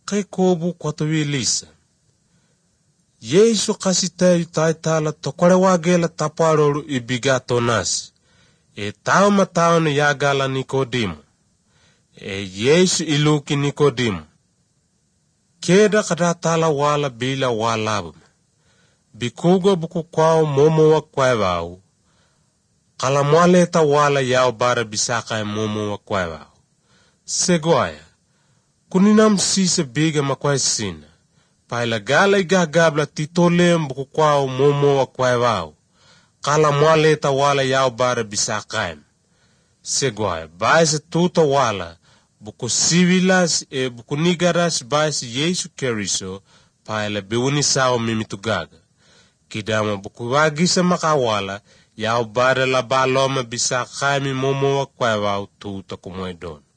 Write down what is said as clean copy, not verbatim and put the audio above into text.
kay kobu kwatawilisa. Yesu kasitayu taitala tokore wagela taparoru ibigato nasi. Tao matao ni yagala Nikodimo. Yesu iluki Nikodimo. Keda kadatala wala bila walabu. Bikuga buku kwao momo wa kwaibao. Kala mwaleta wala yao bara bisaka momo wa kwaibao. Seguaya. Kuninam sisa biga makwai sina. Paila gala igagabla titole buku kwao momo wa kwaibao. Kala mwaleta wala yao bara bisaka. Seguaya. Baisa tuta wala. Buku sivilas buku nigaras baisa Yesu Keriso. Paila biuni sao mimitugaga. Kidama buku wagisa makawala. Yao bara la baloma bisa kami momo wa kwaibao tuta kumoedon.